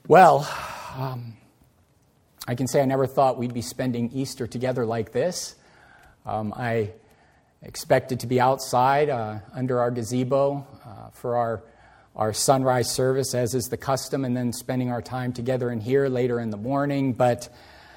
Well, I can say I never thought we'd be spending Easter together like this. I expected to be outside under our gazebo for our sunrise service, as is the custom, and then spending our time together in here later in the morning. But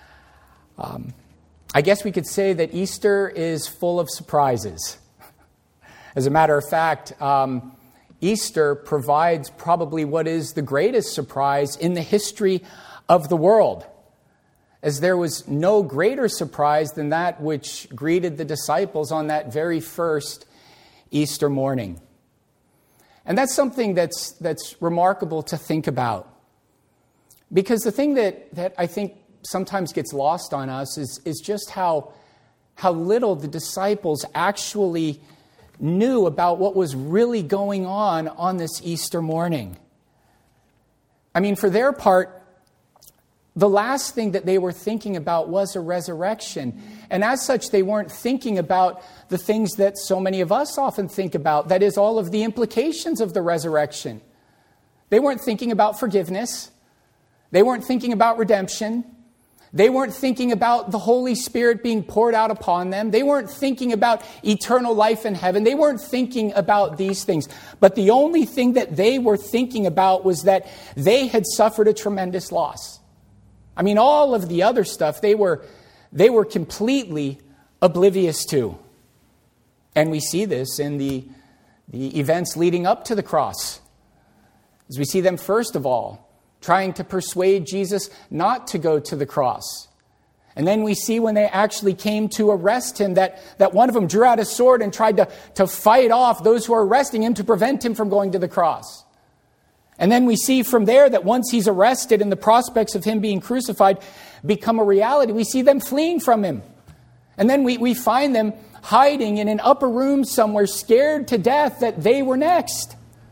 I guess we could say that Easter is full of surprises. As a matter of fact, Easter provides probably what is the greatest surprise in the history of the world, as there was no greater surprise than that which greeted the disciples on that very first Easter morning. And that's something that's remarkable to think about. Because the thing that I think sometimes gets lost on us is just how little the disciples actually knew about what was really going on this Easter morning. I mean, for their part, the last thing that they were thinking about was a resurrection. And as such, they weren't thinking about the things that so many of us often think about, that is, all of the implications of the resurrection. They weren't thinking about forgiveness. They weren't thinking about redemption. They weren't thinking about the Holy Spirit being poured out upon them. They weren't thinking about eternal life in heaven. They weren't thinking about these things. But the only thing that they were thinking about was that they had suffered a tremendous loss. I mean, all of the other stuff they were completely oblivious to. And we see this in the events leading up to the cross. As we see them, first of all, trying to persuade Jesus not to go to the cross. And then we see when they actually came to arrest him that one of them drew out a sword and tried to fight off those who are arresting him to prevent him from going to the cross. And then we see from there that once he's arrested and the prospects of him being crucified become a reality, we see them fleeing from him. And then we find them hiding in an upper room somewhere, scared to death that they were next.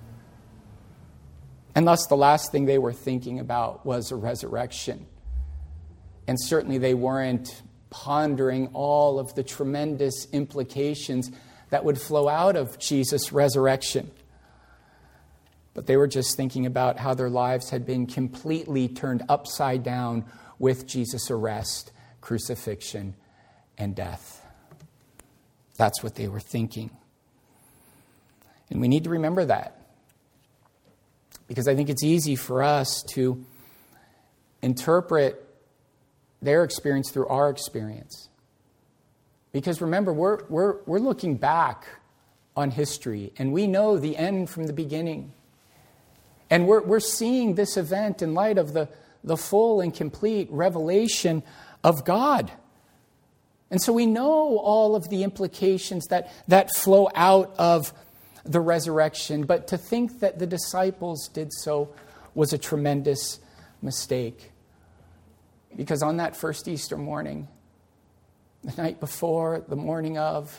And thus the last thing they were thinking about was a resurrection. And certainly they weren't pondering all of the tremendous implications that would flow out of Jesus' resurrection. But they were just thinking about how their lives had been completely turned upside down with Jesus' arrest, crucifixion, and death. That's what they were thinking. And we need to remember that. Because I think it's easy for us to interpret their experience through our experience. Because remember, we're looking back on history, and we know the end from the beginning. And we're seeing this event in light of the full and complete revelation of God. And so we know all of the implications that flow out of the resurrection, but to think that the disciples did so was a tremendous mistake. Because on that first Easter morning, the night before, the morning of,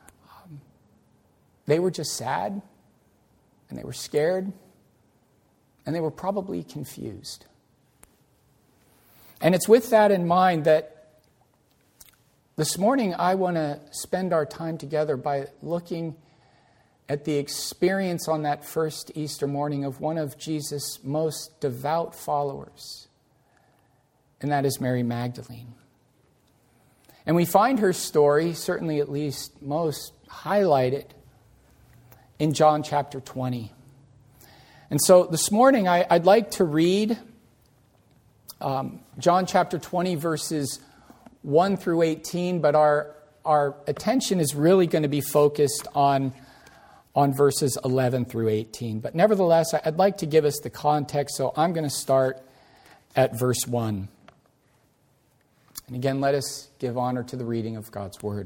they were just sad, and they were scared, and they were probably confused. And it's with that in mind that this morning I want to spend our time together by looking at the experience on that first Easter morning of one of Jesus' most devout followers, and that is Mary Magdalene. And we find her story, certainly at least most highlighted, in John chapter 20. And so this morning I'd like to read John chapter 20, verses 1 through 18, but our attention is really going to be focused on verses 11 through 18. But nevertheless, I'd like to give us the context, so I'm going to start at verse 1. And again, let us give honor to the reading of God's word.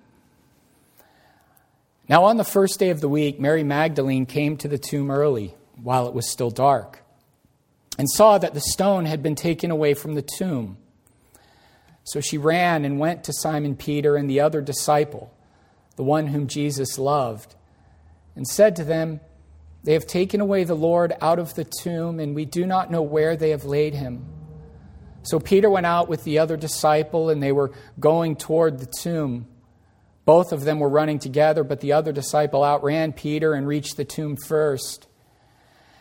Now on the first day of the week, Mary Magdalene came to the tomb early, while it was still dark, and saw that the stone had been taken away from the tomb. So she ran and went to Simon Peter and the other disciple, the one whom Jesus loved, and said to them, "They have taken away the Lord out of the tomb, and we do not know where they have laid him." So Peter went out with the other disciple, and they were going toward the tomb. Both of them were running together, but the other disciple outran Peter and reached the tomb first.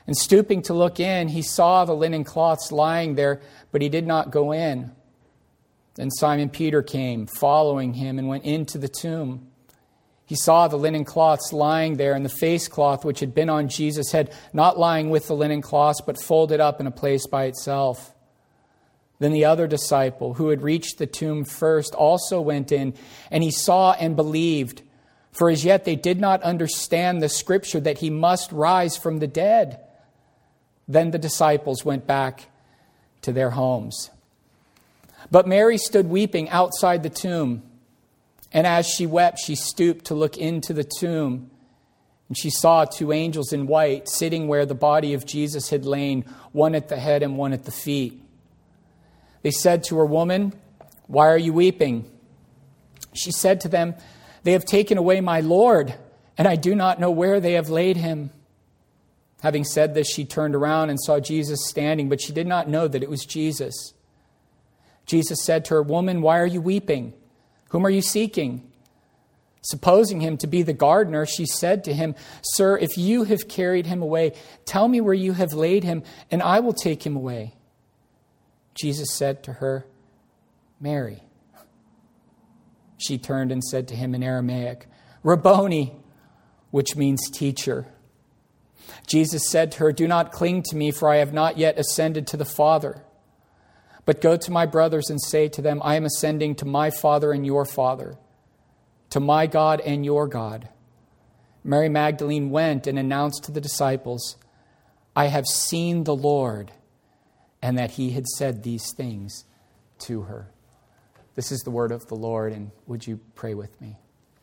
And stooping to look in, he saw the linen cloths lying there, but he did not go in. Then Simon Peter came, following him, and went into the tomb. He saw the linen cloths lying there, and the face cloth which had been on Jesus' head, not lying with the linen cloths, but folded up in a place by itself. Then the other disciple, who had reached the tomb first, also went in, and he saw and believed. For as yet they did not understand the scripture that he must rise from the dead. Then the disciples went back to their homes. But Mary stood weeping outside the tomb. And as she wept, she stooped to look into the tomb. And she saw two angels in white sitting where the body of Jesus had lain, one at the head and one at the feet. They said to her, "Woman, why are you weeping?" She said to them, "They have taken away my Lord, and I do not know where they have laid him." Having said this, she turned around and saw Jesus standing, but she did not know that it was Jesus. Jesus said to her, "Woman, why are you weeping? Whom are you seeking?" Supposing him to be the gardener, she said to him, "Sir, if you have carried him away, tell me where you have laid him, and I will take him away." Jesus said to her, "Mary." She turned and said to him in Aramaic, "Rabboni," which means teacher. Jesus said to her, "Do not cling to me, for I have not yet ascended to the Father. But go to my brothers and say to them, I am ascending to my Father and your Father, to my God and your God." Mary Magdalene went and announced to the disciples, "I have seen the Lord," and that he had said these things to her. This is the word of the Lord, and would you pray with me?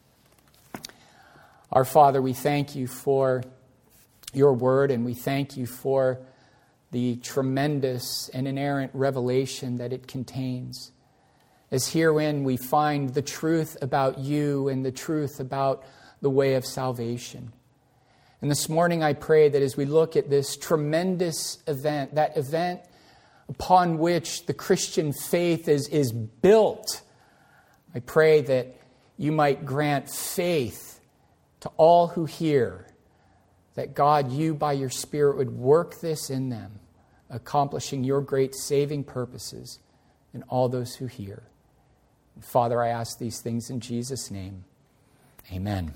Our Father, we thank you for your word, and we thank you for the tremendous and inerrant revelation that it contains. As herein we find the truth about you and the truth about the way of salvation. And this morning I pray that as we look at this tremendous event, that event upon which the Christian faith is built, I pray that you might grant faith to all who hear, that God, you by your Spirit would work this in them, accomplishing your great saving purposes in all those who hear. And Father, I ask these things in Jesus' name. Amen.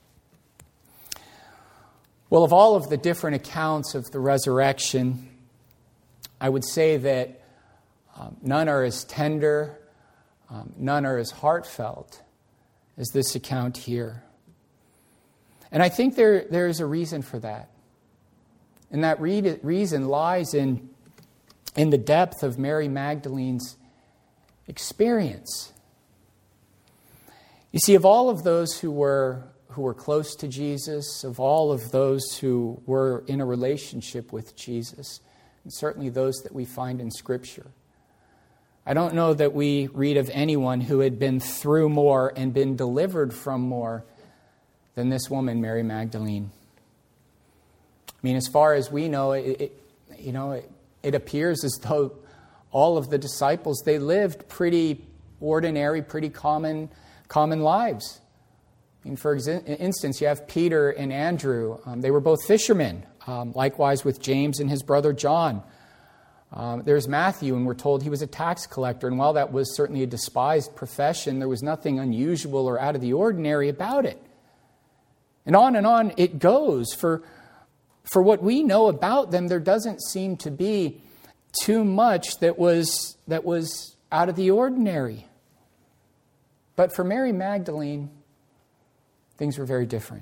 Well, of all of the different accounts of the resurrection, I would say that none are as tender, none are as heartfelt as this account here. And I think there is a reason for that. And that reason lies in the depth of Mary Magdalene's experience. You see, of all of those who were close to Jesus, of all of those who were in a relationship with Jesus, and certainly those that we find in Scripture, I don't know that we read of anyone who had been through more and been delivered from more than this woman, Mary Magdalene. I mean, as far as we know, it appears as though all of the disciples, they lived pretty ordinary, pretty common lives. I mean, for instance, you have Peter and Andrew. They were both fishermen, likewise with James and his brother John. There's Matthew, and we're told he was a tax collector. And while that was certainly a despised profession, there was nothing unusual or out of the ordinary about it. And on it goes. For what we know about them, there doesn't seem to be too much that was out of the ordinary. But for Mary Magdalene, things were very different.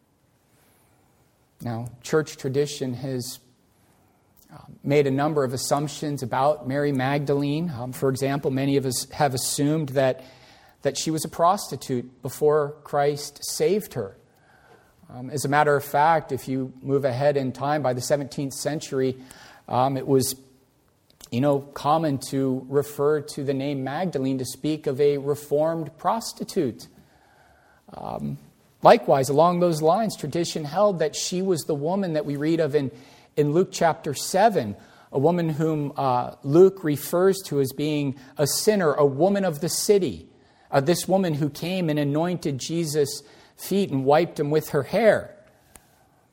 Now, church tradition has made a number of assumptions about Mary Magdalene. For example, many of us have assumed that she was a prostitute before Christ saved her. As a matter of fact, if you move ahead in time, by the 17th century, it was common to refer to the name Magdalene to speak of a reformed prostitute. Likewise, along those lines, tradition held that she was the woman that we read of in Luke chapter 7, a woman whom Luke refers to as being a sinner, a woman of the city. This woman who came and anointed Jesus' feet and wiped him with her hair.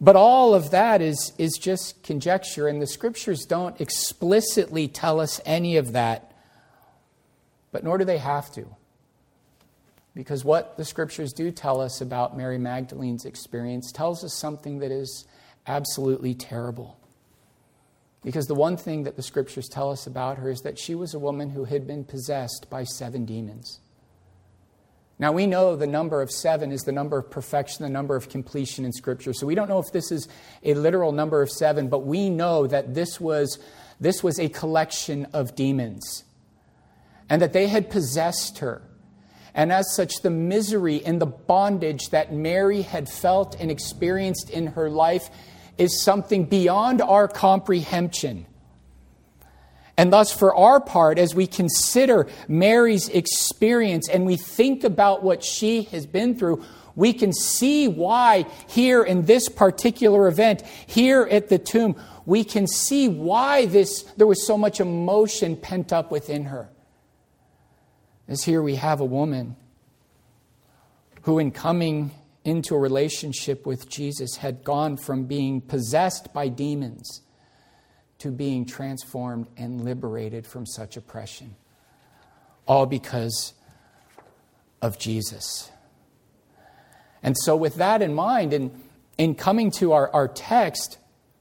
But all of that is just conjecture, and the Scriptures don't explicitly tell us any of that. But nor do they have to. Because what the Scriptures do tell us about Mary Magdalene's experience tells us something that is absolutely terrible. Because the one thing that the Scriptures tell us about her is that she was a woman who had been possessed by 7 demons. Now, we know the number of 7 is the number of perfection, the number of completion in Scripture. So we don't know if this is a literal number of 7, but we know that this was a collection of demons, and that they had possessed her. And as such, the misery and the bondage that Mary had felt and experienced in her life is something beyond our comprehension. And thus, for our part, as we consider Mary's experience and we think about what she has been through, we can see why here in this particular event, here at the tomb, we can see why there was so much emotion pent up within her. As here we have a woman who, in coming into a relationship with Jesus, had gone from being possessed by demons to being transformed and liberated from such oppression. All because of Jesus. And so with that in mind, in coming to our text,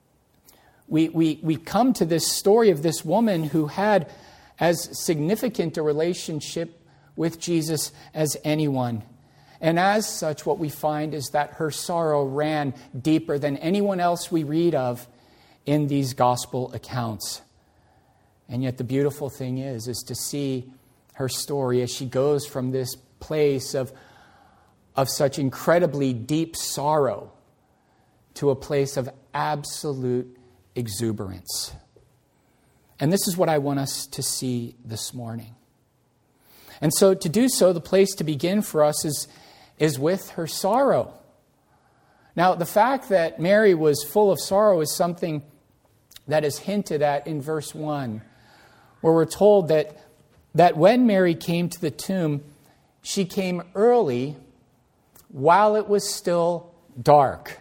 we come to this story of this woman who had as significant a relationship with Jesus as anyone. And as such, what we find is that her sorrow ran deeper than anyone else we read of in these gospel accounts. And yet the beautiful thing is to see her story as she goes from this place of such incredibly deep sorrow to a place of absolute exuberance. And this is what I want us to see this morning. And so to do so, the place to begin for us is with her sorrow. Now, the fact that Mary was full of sorrow is something that is hinted at in verse 1, where we're told that when Mary came to the tomb, she came early while it was still dark.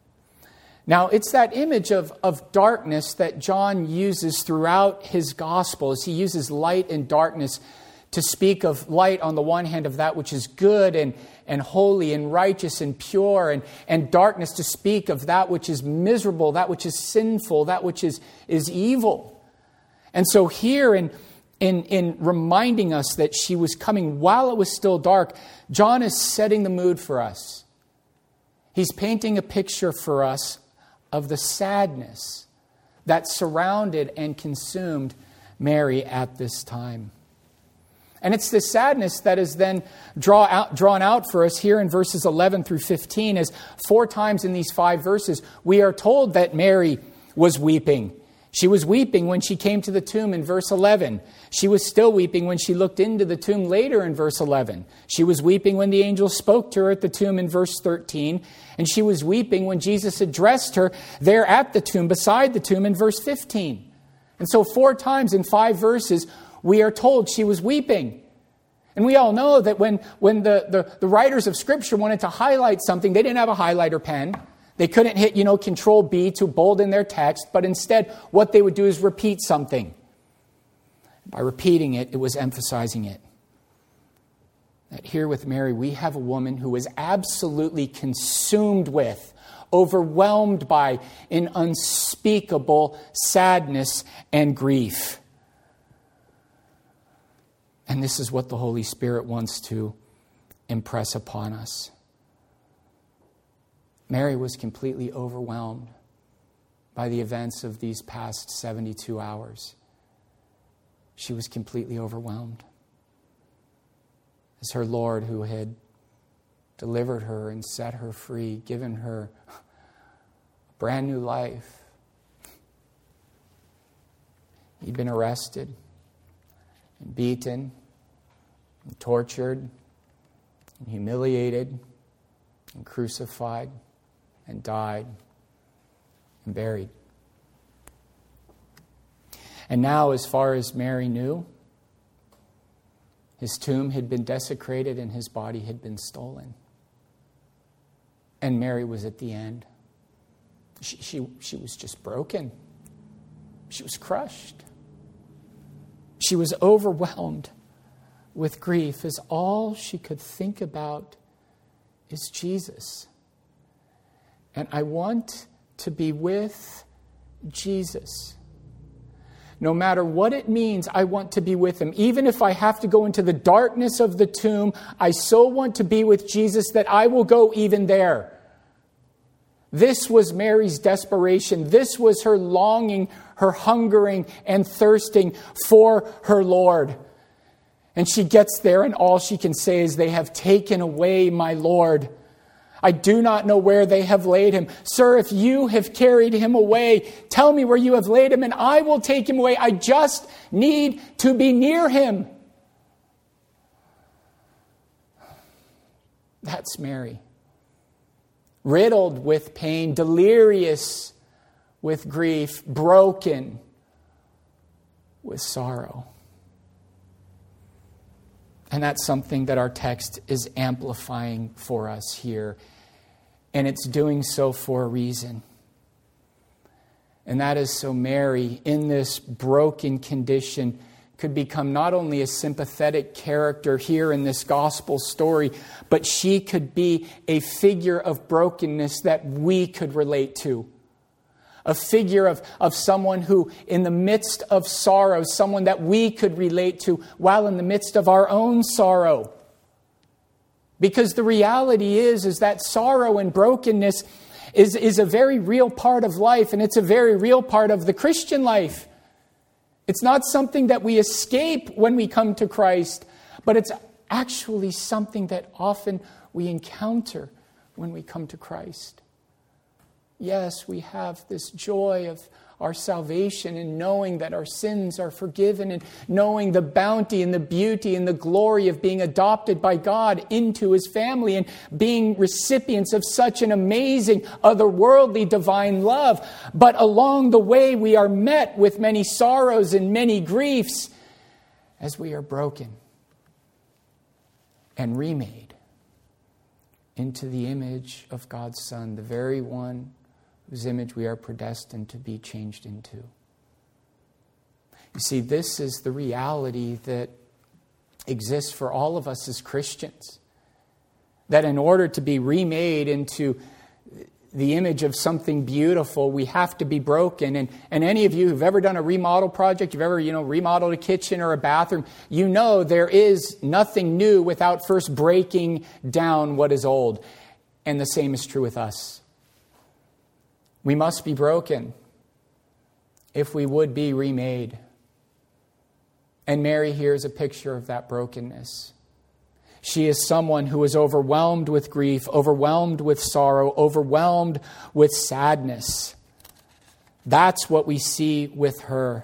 Now, it's that image of darkness that John uses throughout his Gospels. He uses light and darkness to speak of light on the one hand of that which is good and holy and righteous and pure, and darkness to speak of that which is miserable, that which is sinful, that which is evil. And so here in reminding us that she was coming while it was still dark, John is setting the mood for us. He's painting a picture for us of the sadness that surrounded and consumed Mary at this time. And it's this sadness that is then drawn out for us here in verses 11 through 15, as 4 times in these 5 verses we are told that Mary was weeping. She was weeping when she came to the tomb in verse 11. She was still weeping when she looked into the tomb later in verse 11. She was weeping when the angel spoke to her at the tomb in verse 13. And she was weeping when Jesus addressed her there at the tomb, beside the tomb in verse 15. And so 4 times in 5 verses, we are told she was weeping. And we all know that when the writers of Scripture wanted to highlight something, they didn't have a highlighter pen. They couldn't hit, Control B to bolden their text, but instead what they would do is repeat something. By repeating it, it was emphasizing it. That here with Mary, we have a woman who was absolutely consumed with, overwhelmed by an unspeakable sadness and grief. And this is what the Holy Spirit wants to impress upon us. Mary was completely overwhelmed by the events of these past 72 hours. She was completely overwhelmed. As her Lord, who had delivered her and set her free, given her a brand new life, he'd been arrested and beaten and tortured and humiliated and crucified and died and buried. And now, as far as Mary knew, his tomb had been desecrated and his body had been stolen. And Mary was at the end. She was just broken. She was crushed. She was overwhelmed with grief, as all she could think about is Jesus. And I want to be with Jesus. No matter what it means, I want to be with him. Even if I have to go into the darkness of the tomb, I so want to be with Jesus that I will go even there. This was Mary's desperation. This was her longing, her hungering and thirsting for her Lord. And she gets there and all she can say is, "They have taken away my Lord. I do not know where they have laid him. Sir, if you have carried him away, tell me where you have laid him and I will take him away. I just need to be near him." That's Mary. Riddled with pain, delirious with grief, broken with sorrow. And that's something that our text is amplifying for us here. And it's doing so for a reason. And that is so Mary, in this broken condition, could become not only a sympathetic character here in this gospel story, but she could be a figure of brokenness that we could relate to. A figure of someone who, in the midst of sorrow, someone that we could relate to while in the midst of our own sorrow. Because the reality is that sorrow and brokenness is a very real part of life, and it's a very real part of the Christian life. It's not something that we escape when we come to Christ, but it's actually something that often we encounter when we come to Christ. Yes, we have this joy of our salvation and knowing that our sins are forgiven and knowing the bounty and the beauty and the glory of being adopted by God into his family and being recipients of such an amazing, otherworldly, divine love. But along the way, we are met with many sorrows and many griefs as we are broken and remade into the image of God's Son, the very one whose image we are predestined to be changed into. You see, this is the reality that exists for all of us as Christians. That in order to be remade into the image of something beautiful, we have to be broken. And any of you who've ever done a remodel project, you've ever, remodeled a kitchen or a bathroom, you know there is nothing new without first breaking down what is old. And the same is true with us. We must be broken if we would be remade. And Mary here is a picture of that brokenness. She is someone who is overwhelmed with grief, overwhelmed with sorrow, overwhelmed with sadness. That's what we see with her.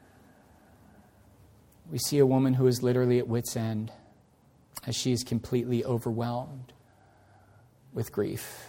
We see a woman who is literally at wit's end as she is completely overwhelmed with grief.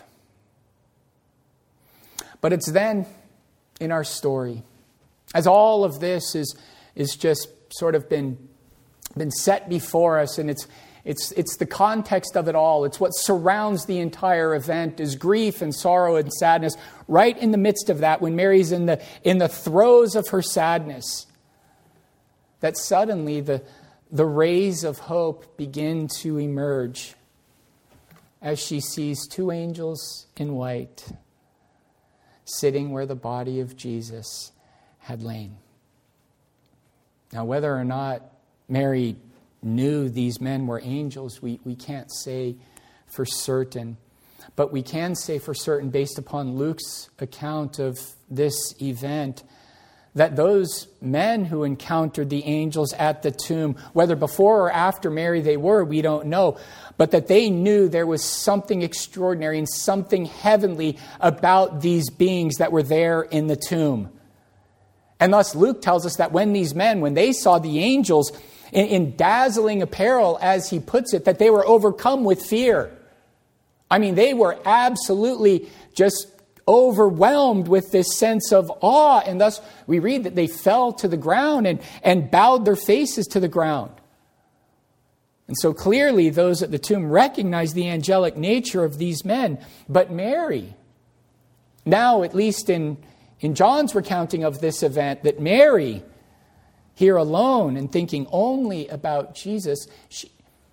But it's then in our story, as all of this is just sort of been set before us, and it's the context of it all. It's what surrounds the entire event is grief and sorrow and sadness. Right in the midst of that, when Mary's in the throes of her sadness, that suddenly the rays of hope begin to emerge as she sees two angels in white sitting where the body of Jesus had lain. Now, whether or not Mary knew these men were angels, we can't say for certain. But we can say for certain, based upon Luke's account of this event, that those men who encountered the angels at the tomb, whether before or after Mary they were, we don't know, but that they knew there was something extraordinary and something heavenly about these beings that were there in the tomb. And thus Luke tells us that when these men, when they saw the angels in dazzling apparel, as he puts it, that they were overcome with fear. I mean, they were absolutely just overwhelmed with this sense of awe. And thus we read that they fell to the ground and bowed their faces to the ground. And so clearly those at the tomb recognized the angelic nature of these men. But Mary, now, at least in John's recounting of this event, that Mary, here alone and thinking only about Jesus, she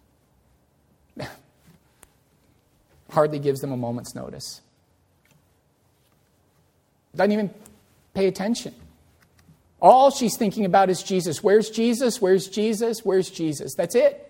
hardly gives them a moment's notice. Doesn't even pay attention. All she's thinking about is Jesus. Where's Jesus? Where's Jesus? Where's Jesus? That's it.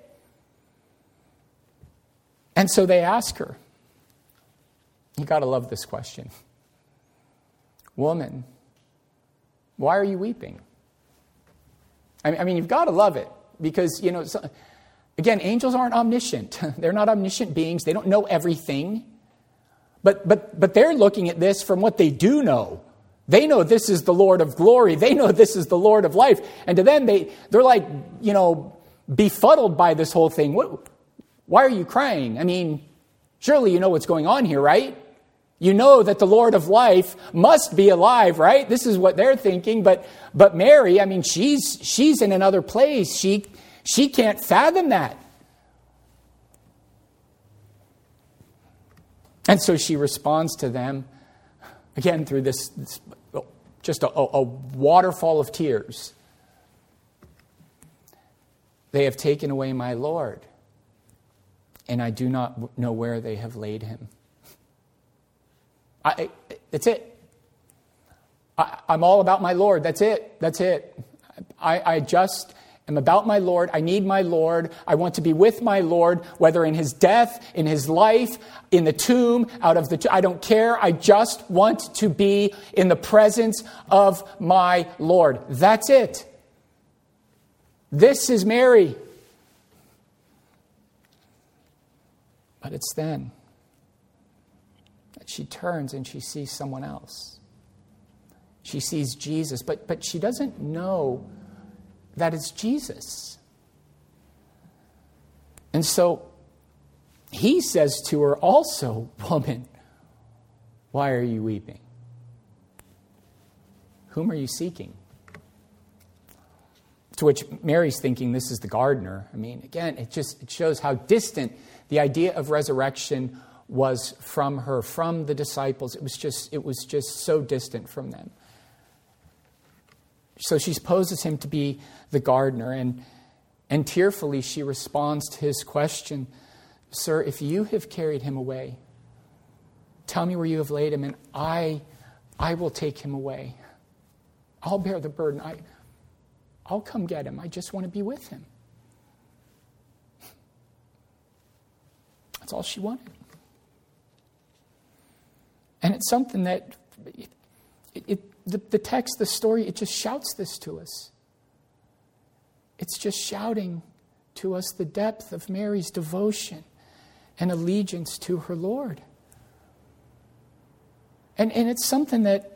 And so they ask her. You got to love this question. Woman, why are you weeping? I mean, you've got to love it because, again, angels aren't omniscient. They're not omniscient beings. They don't know everything. But they're looking at this from what they do know. They know this is the Lord of glory. They know this is the Lord of life. And to them, they're like, befuddled by this whole thing. Why are you crying? I mean, surely you know what's going on here, right? You know that the Lord of life must be alive, right? This is what they're thinking. But Mary, I mean, she's in another place. She can't fathom that. And so she responds to them, again, through this just a waterfall of tears. They have taken away my Lord, and I do not know where they have laid him. That's it. I'm all about my Lord. That's it. That's it. I just am about my Lord. I need my Lord. I want to be with my Lord, whether in his death, in his life, in the tomb, I don't care. I just want to be in the presence of my Lord. That's it. This is Mary. But it's then that she turns and she sees someone else. She sees Jesus, but she doesn't know that it's Jesus. And so he says to her also, woman, why are you weeping? Whom are you seeking? To which Mary's thinking this is the gardener. I mean, again, it shows how distant the idea of resurrection was from her, from the disciples. It was just so distant from them. So she supposes him to be the gardener, and tearfully she responds to his question, Sir, if you have carried him away, tell me where you have laid him, and I will take him away. I'll bear the burden. I'll come get him. I just want to be with him. That's all she wanted. And it's something that the text, the story, it just shouts this to us. It's just shouting to us the depth of Mary's devotion and allegiance to her Lord. And it's something that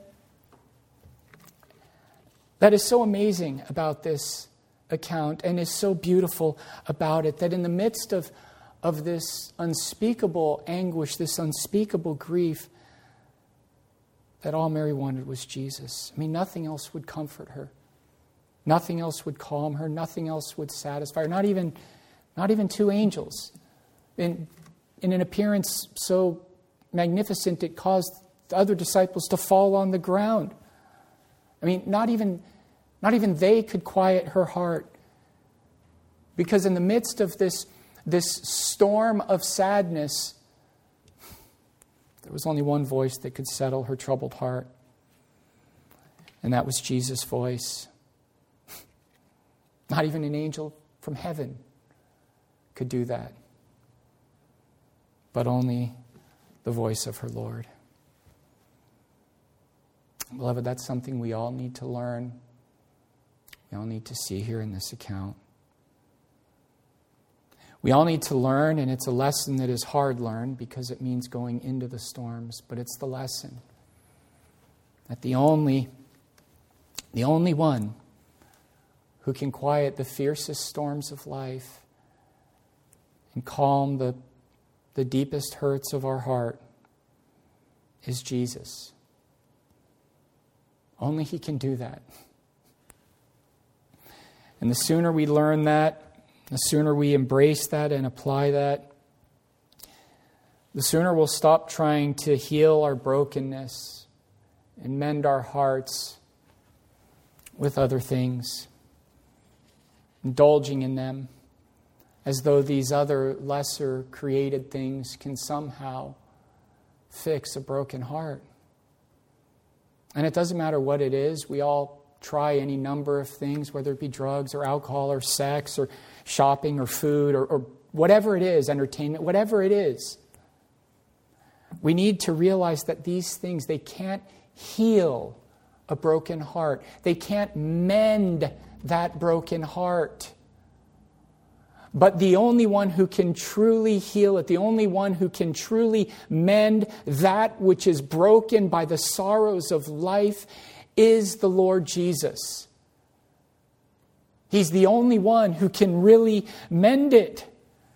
is so amazing about this account and is so beautiful about it, that in the midst of this unspeakable anguish, this unspeakable grief, that all Mary wanted was Jesus. I mean, nothing else would comfort her. Nothing else would calm her. Nothing else would satisfy her. Not even two angels. In an appearance so magnificent it caused the other disciples to fall on the ground. I mean, not even they could quiet her heart. Because in the midst of this storm of sadness, there was only one voice that could settle her troubled heart. And that was Jesus' voice. Not even an angel from heaven could do that. But only the voice of her Lord. Beloved, that's something we all need to learn. We all need to see here in this account. We all need to learn, and it's a lesson that is hard learned because it means going into the storms, but it's the lesson that the only one who can quiet the fiercest storms of life and calm the deepest hurts of our heart is Jesus. Only he can do that. And the sooner we learn that, the sooner we embrace that and apply that, the sooner we'll stop trying to heal our brokenness and mend our hearts with other things, indulging in them as though these other lesser created things can somehow fix a broken heart. And it doesn't matter what it is. We all try any number of things, whether it be drugs or alcohol or sex or shopping or food or whatever it is, entertainment, whatever it is. We need to realize that these things, they can't heal a broken heart. They can't mend that broken heart. But the only one who can truly heal it, the only one who can truly mend that which is broken by the sorrows of life is the Lord Jesus. He's the only one who can really mend it.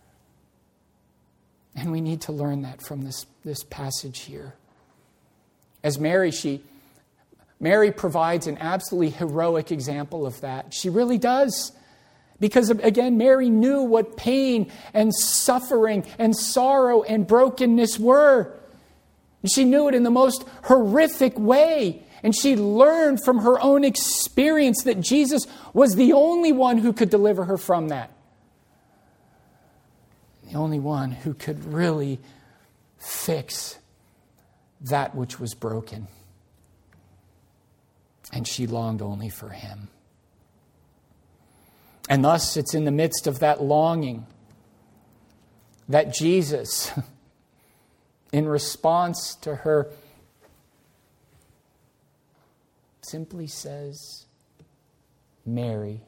And we need to learn that from this passage here. As Mary provides an absolutely heroic example of that. She really does. Because, again, Mary knew what pain and suffering and sorrow and brokenness were. She knew it in the most horrific way. And she learned from her own experience that Jesus was the only one who could deliver her from that. The only one who could really fix that which was broken. And she longed only for Him. And thus, it's in the midst of that longing that Jesus, in response to her, simply says, Mary.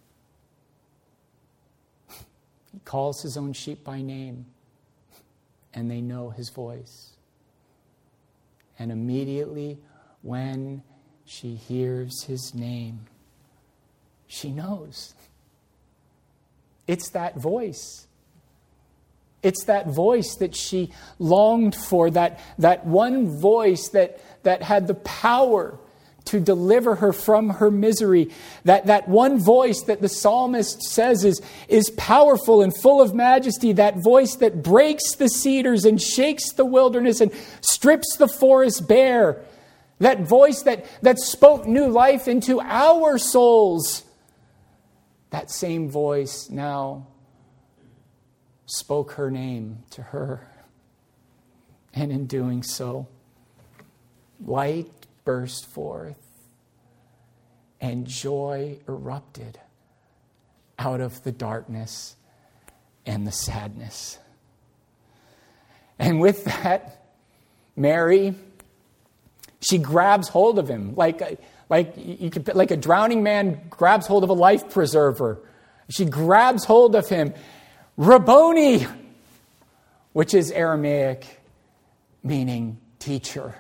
He calls His own sheep by name, and they know His voice. And immediately when she hears His name, she knows. It's that voice. It's that voice that she longed for, that one voice that had the power to deliver her from her misery. That one voice that the psalmist says is powerful and full of majesty. That voice that breaks the cedars and shakes the wilderness and strips the forest bare. That voice that spoke new life into our souls. That same voice now spoke her name to her. And in doing so, light burst forth and joy erupted out of the darkness and the sadness. And with that, Mary, she grabs hold of Him like a drowning man grabs hold of a life preserver. She grabs hold of Him. Rabboni, which is Aramaic, meaning teacher.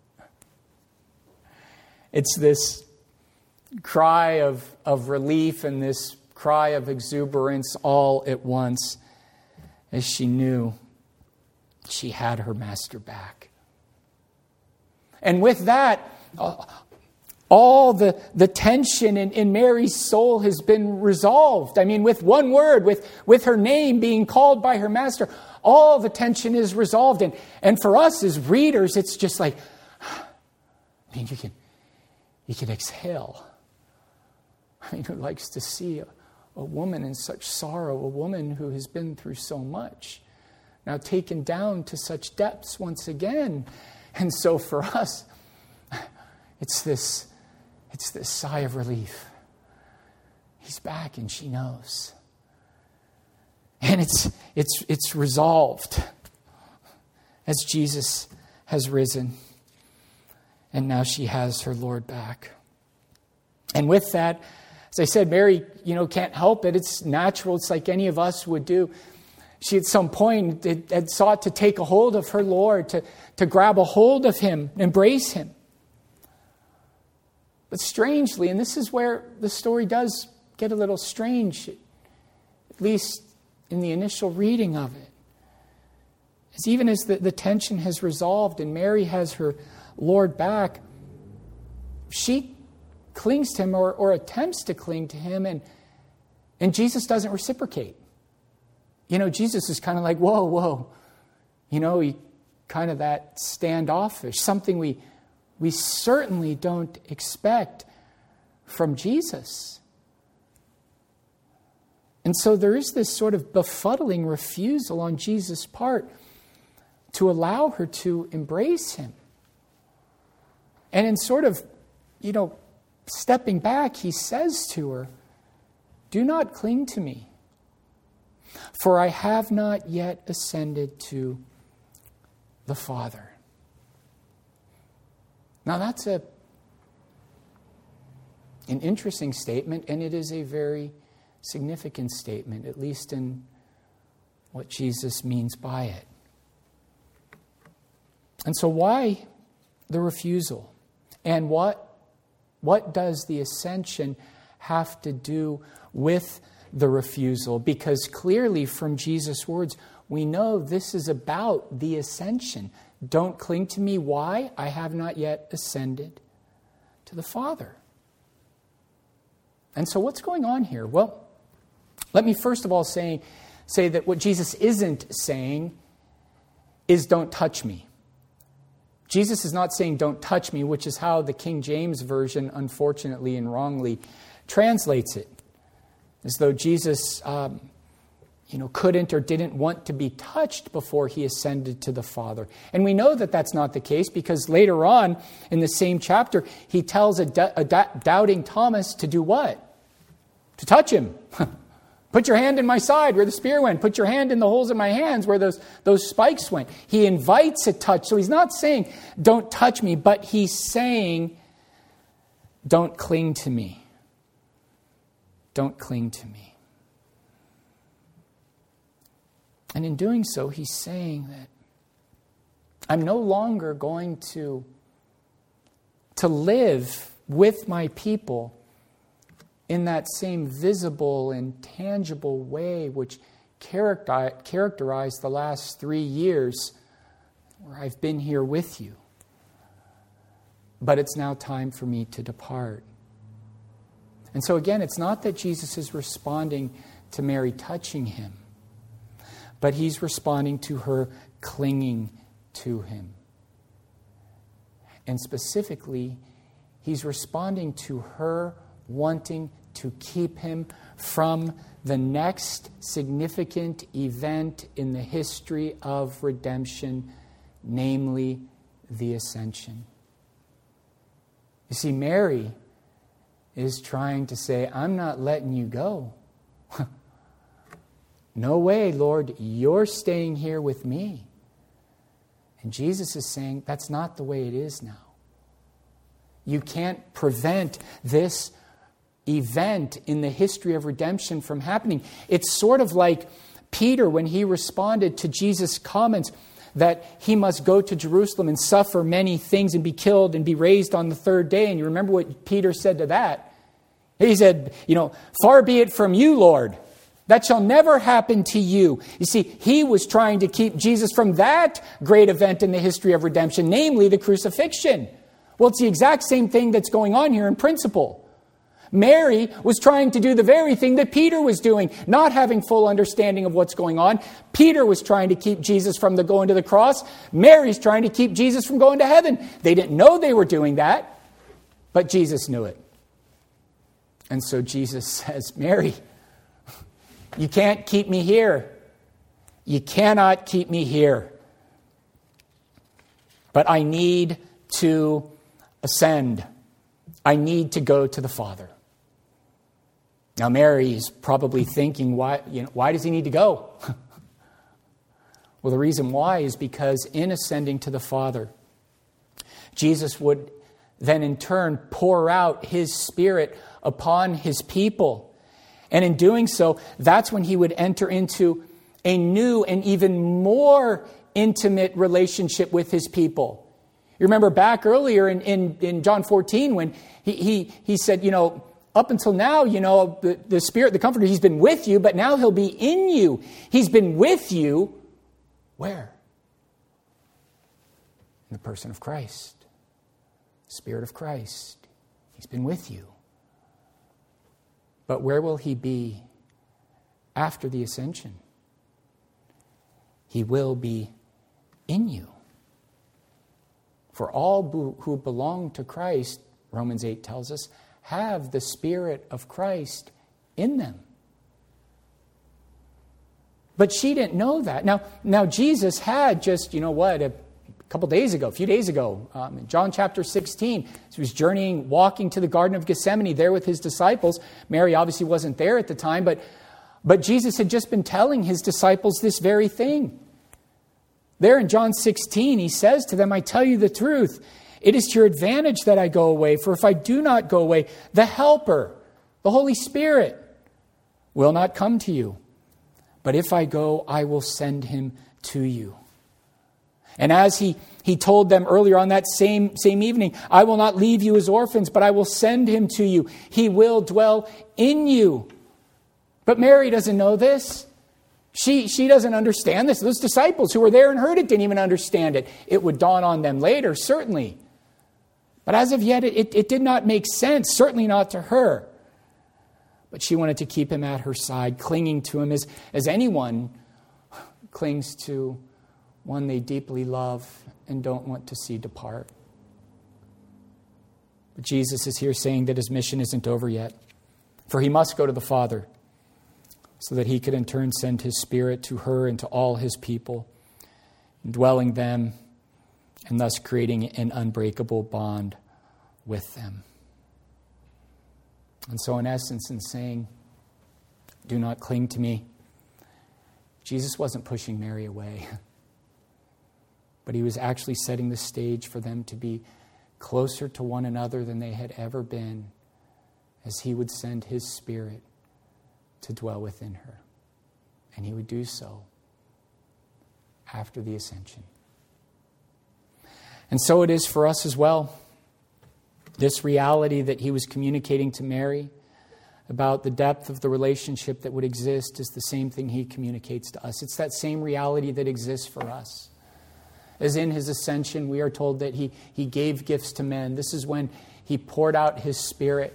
It's this cry of relief and this cry of exuberance all at once as she knew she had her master back. And with that, all the tension in Mary's soul has been resolved. I mean, with one word, with her name being called by her master, all the tension is resolved. And for us as readers, it's just like, I mean, you can exhale. I mean, who likes to see a woman in such sorrow, a woman who has been through so much, now taken down to such depths once again. And so for us, it's this sigh of relief. He's back and she knows. And it's resolved as Jesus has risen. And now she has her Lord back. And with that, as I said, Mary, can't help it. It's natural. It's like any of us would do. She at some point had sought to take a hold of her Lord, to grab a hold of Him, embrace Him. But strangely, and this is where the story does get a little strange, at least in the initial reading of it, is even as the tension has resolved and Mary has her Lord back, she clings to Him or attempts to cling to Him, and Jesus doesn't reciprocate. Jesus is kind of like, whoa. He kind of that standoffish, something we we certainly don't expect from Jesus. And so there is this sort of befuddling refusal on Jesus' part to allow her to embrace him. And in sort of, stepping back, he says to her, "Do not cling to me, for I have not yet ascended to the Father." Now that's an interesting statement, and it is a very significant statement, at least in what Jesus means by it. And so why the refusal? And what does the ascension have to do with the refusal? Because clearly from Jesus' words, we know this is about the ascension. Don't cling to me. Why? I have not yet ascended to the Father. And so what's going on here? Well, let me first of all say that what Jesus isn't saying is don't touch me. Jesus is not saying don't touch me, which is how the King James Version, unfortunately and wrongly, translates it. As though Jesus couldn't or didn't want to be touched before he ascended to the Father. And we know that that's not the case because later on in the same chapter, he tells a doubting Thomas to do what? To touch him. Put your hand in my side where the spear went. Put your hand in the holes in my hands where those spikes went. He invites a touch. So he's not saying, don't touch me, but he's saying, don't cling to me. Don't cling to me. And in doing so, he's saying that I'm no longer going to live with my people in that same visible and tangible way which characterized the last 3 years where I've been here with you. But it's now time for me to depart. And so again, it's not that Jesus is responding to Mary touching him, but he's responding to her clinging to him. And specifically, he's responding to her wanting to keep him from the next significant event in the history of redemption, namely the ascension. You see, Mary is trying to say, I'm not letting you go. No way, Lord, you're staying here with me. And Jesus is saying, that's not the way it is now. You can't prevent this event in the history of redemption from happening. It's sort of like Peter when he responded to Jesus' comments that he must go to Jerusalem and suffer many things and be killed and be raised on the third day. And you remember what Peter said to that? He said, far be it from you, Lord. That shall never happen to you. You see, he was trying to keep Jesus from that great event in the history of redemption, namely the crucifixion. Well, it's the exact same thing that's going on here in principle. Mary was trying to do the very thing that Peter was doing, not having full understanding of what's going on. Peter was trying to keep Jesus from going to the cross. Mary's trying to keep Jesus from going to heaven. They didn't know they were doing that, but Jesus knew it. And so Jesus says, Mary, you can't keep me here. You cannot keep me here. But I need to ascend. I need to go to the Father. Now Mary is probably thinking, why does he need to go? Well, the reason why is because in ascending to the Father, Jesus would then in turn pour out his Spirit upon his people. And in doing so, that's when he would enter into a new and even more intimate relationship with his people. You remember back earlier in John 14 when he said, up until now, the Spirit, the Comforter, he's been with you, but now he'll be in you. He's been with you. Where? In the person of Christ. Spirit of Christ. He's been with you. But where will he be after the ascension? He will be in you. For all who belong to Christ, Romans 8 tells us, have the Spirit of Christ in them. But she didn't know that. Now Jesus had just, a few days ago, in John chapter 16, he was walking to the Garden of Gethsemane there with his disciples. Mary obviously wasn't there at the time, but Jesus had just been telling his disciples this very thing. There in John 16, he says to them, I tell you the truth, it is to your advantage that I go away, for if I do not go away, the Helper, the Holy Spirit, will not come to you. But if I go, I will send him to you. And as he told them earlier on that same evening, I will not leave you as orphans, but I will send him to you. He will dwell in you. But Mary doesn't know this. She doesn't understand this. Those disciples who were there and heard it didn't even understand it. It would dawn on them later, certainly. But as of yet, it did not make sense, certainly not to her. But she wanted to keep him at her side, clinging to him as anyone clings to one they deeply love and don't want to see depart. But Jesus is here saying that his mission isn't over yet, for he must go to the Father so that he could in turn send his Spirit to her and to all his people, indwelling them and thus creating an unbreakable bond with them. And so in essence, in saying, do not cling to me, Jesus wasn't pushing Mary away, but he was actually setting the stage for them to be closer to one another than they had ever been, as he would send his Spirit to dwell within her. And he would do so after the ascension. And so it is for us as well. This reality that he was communicating to Mary about the depth of the relationship that would exist is the same thing he communicates to us. It's that same reality that exists for us. As in his ascension, we are told that he gave gifts to men. This is when he poured out his Spirit,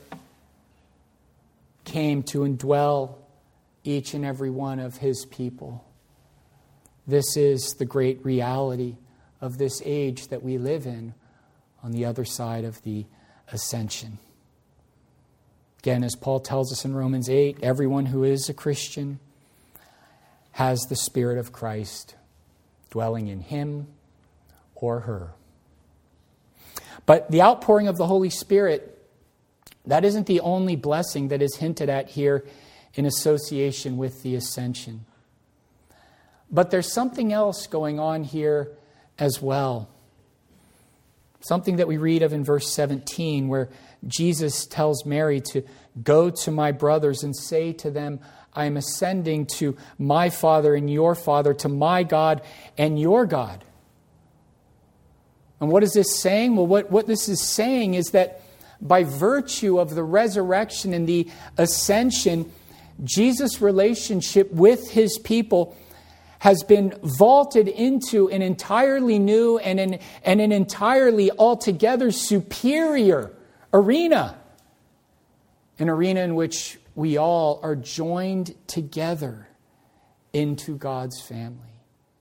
came to indwell each and every one of his people. This is the great reality of this age that we live in on the other side of the ascension. Again, as Paul tells us in Romans 8, everyone who is a Christian has the Spirit of Christ dwelling in him or her. But the outpouring of the Holy Spirit, that isn't the only blessing that is hinted at here in association with the ascension. But there's something else going on here as well. Something that we read of in verse 17, where Jesus tells Mary to go to my brothers and say to them, I am ascending to my Father and your Father, to my God and your God. And what is this saying? Well, what this is saying is that by virtue of the resurrection and the ascension, Jesus' relationship with his people has been vaulted into an entirely new and an entirely altogether superior arena. An arena in which we all are joined together into God's family.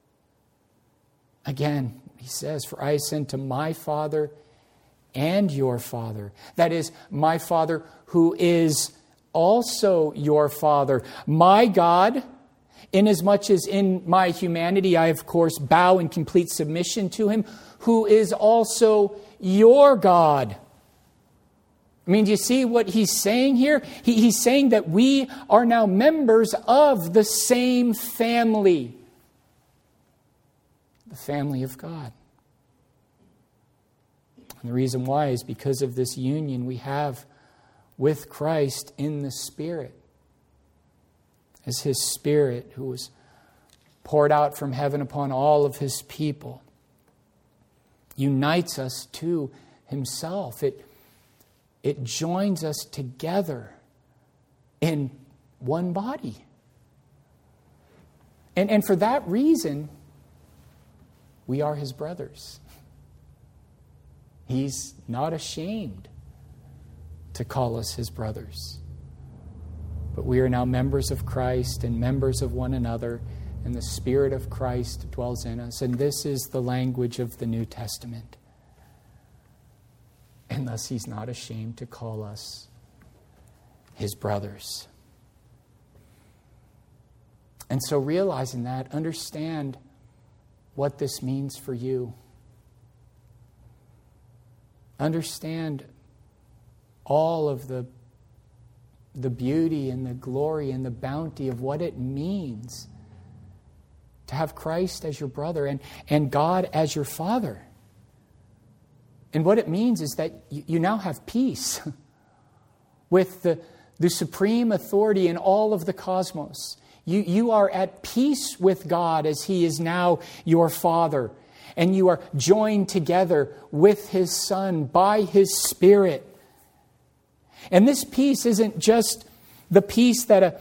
Again, he says, for I ascend to my Father and your Father. That is, my Father who is also your Father. My God, inasmuch as in my humanity I, of course, bow in complete submission to him, who is also your God. I mean, do you see what he's saying here? He's saying that we are now members of the same family. The family of God. And the reason why is because of this union we have with Christ in the Spirit. As his Spirit, who was poured out from heaven upon all of his people, unites us to himself. It joins us together in one body. And for that reason, we are his brothers. He's not ashamed to call us his brothers. But we are now members of Christ and members of one another, and the Spirit of Christ dwells in us. And this is the language of the New Testament. us, He's not ashamed to call us His brothers. And so realizing that, understand what this means for you. Understand all of the beauty and the glory and the bounty of what it means to have Christ as your brother and God as your Father. And what it means is that you now have peace with the supreme authority in all of the cosmos. You are at peace with God as He is now your Father. And you are joined together with His Son by His Spirit. And this peace isn't just the peace that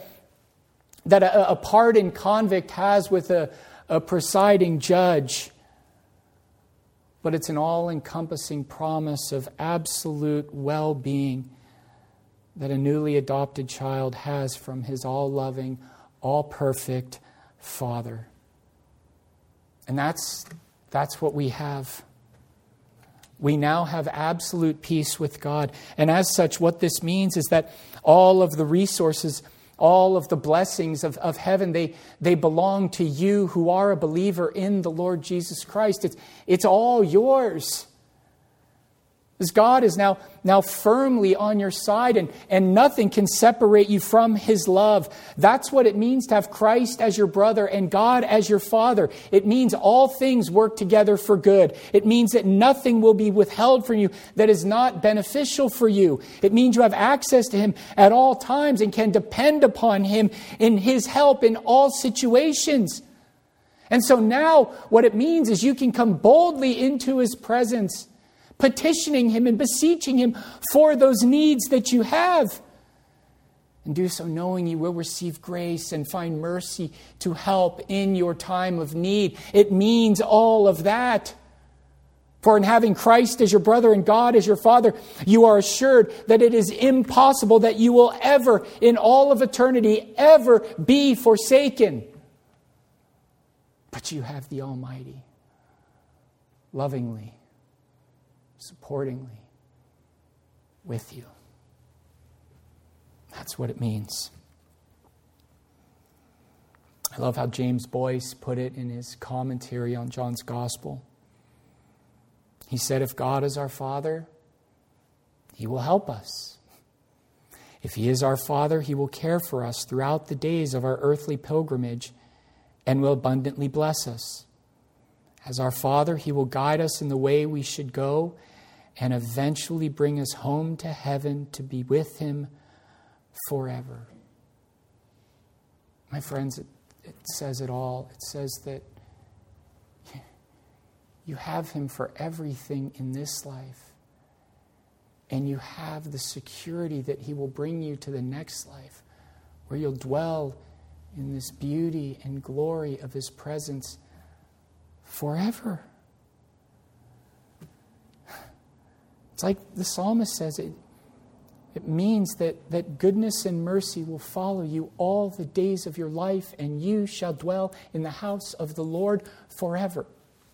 a pardoned convict has with a presiding judge, but it's an all-encompassing promise of absolute well-being that a newly adopted child has from his all-loving, all-perfect Father. And that's what we have. We now have absolute peace with God. And as such, what this means is that all of the resources, all of the blessings of heaven, they belong to you who are a believer in the Lord Jesus Christ. It's all yours. Because God is now firmly on your side, and nothing can separate you from His love. That's what it means to have Christ as your brother and God as your Father. It means all things work together for good. It means that nothing will be withheld from you that is not beneficial for you. It means you have access to Him at all times and can depend upon Him in His help in all situations. And so now what it means is you can come boldly into His presence, petitioning Him and beseeching Him for those needs that you have. And do so knowing you will receive grace and find mercy to help in your time of need. It means all of that. For in having Christ as your brother and God as your Father, you are assured that it is impossible that you will ever, in all of eternity, ever be forsaken. But you have the Almighty, lovingly, supportingly with you. That's what it means. I love how James Boyce put it in his commentary on John's Gospel. He said, if God is our Father, He will help us. If He is our Father, He will care for us throughout the days of our earthly pilgrimage and will abundantly bless us. As our Father, He will guide us in the way we should go and eventually bring us home to heaven to be with Him forever. My friends, it says it all. It says that you have Him for everything in this life. And you have the security that He will bring you to the next life, where you'll dwell in this beauty and glory of His presence forever. It's like the psalmist says, it means that goodness and mercy will follow you all the days of your life, and you shall dwell in the house of the Lord forever.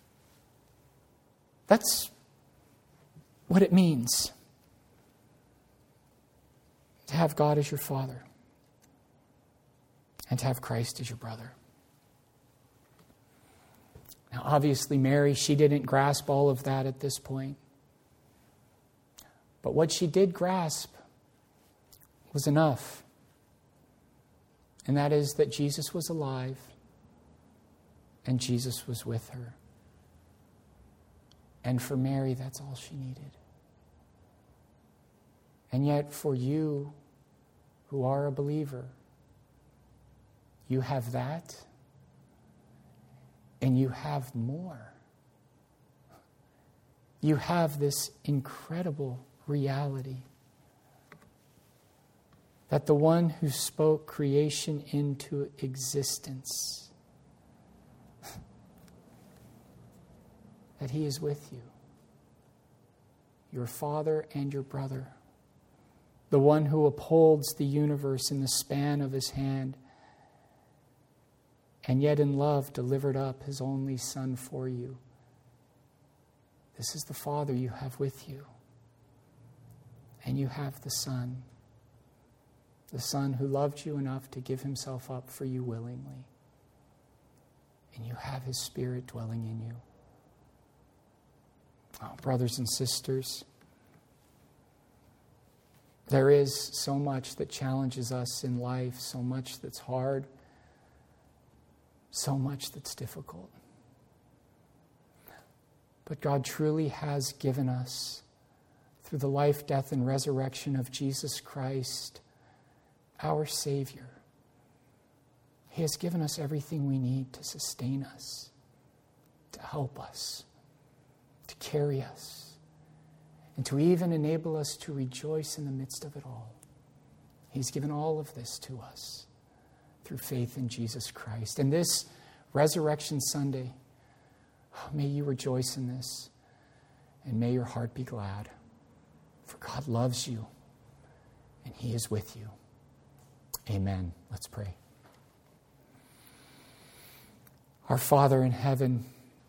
That's what it means to have God as your Father and to have Christ as your brother. Now, obviously, Mary, she didn't grasp all of that at this point. But what she did grasp was enough. And that is that Jesus was alive and Jesus was with her. And for Mary, that's all she needed. And yet for you who are a believer, you have that and you have more. You have this incredible reality that the one who spoke creation into existence, that He is with you, your Father and your brother, the one who upholds the universe in the span of His hand, and yet in love delivered up His only Son for you. This is the Father you have with you. And you have the Son who loved you enough to give himself up for you willingly. And you have his Spirit dwelling in you. Oh, brothers and sisters, there is so much that challenges us in life, so much that's hard, so much that's difficult. But God truly has given us, through the life, death, and resurrection of Jesus Christ, our Savior. He has given us everything we need to sustain us, to help us, to carry us, and to even enable us to rejoice in the midst of it all. He's given all of this to us through faith in Jesus Christ. And this Resurrection Sunday, may you rejoice in this, and may your heart be glad. For God loves you, and he is with you. Amen. Let's pray. Our Father in heaven,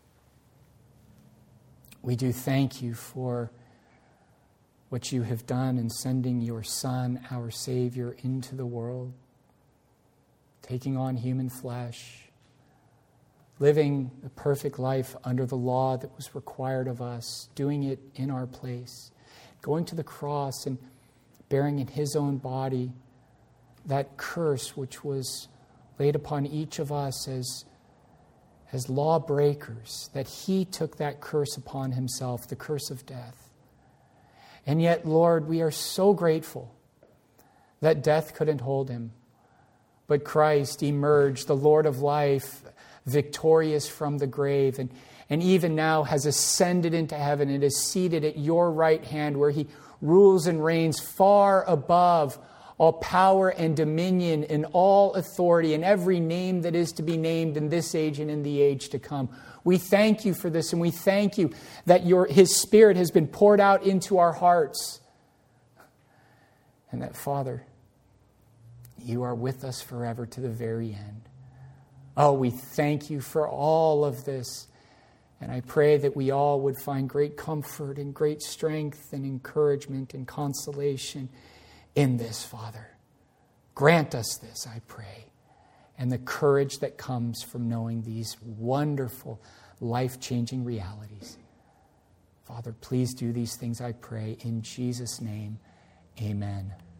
we do thank you for what you have done in sending your Son, our Savior, into the world, taking on human flesh, living a perfect life under the law that was required of us, doing it in our place, going to the cross and bearing in his own body that curse which was laid upon each of us as lawbreakers, that he took that curse upon himself, the curse of death. And yet, Lord, we are so grateful that death couldn't hold him, but Christ emerged, the Lord of life, victorious from the grave, and even now has ascended into heaven and is seated at your right hand, where he rules and reigns far above all power and dominion and all authority and every name that is to be named in this age and in the age to come. We thank you for this, and we thank you that his Spirit has been poured out into our hearts. And that, Father, you are with us forever to the very end. Oh, we thank you for all of this. And I pray that we all would find great comfort and great strength and encouragement and consolation in this, Father. Grant us this, I pray, and the courage that comes from knowing these wonderful, life-changing realities. Father, please do these things, I pray, in Jesus' name. Amen.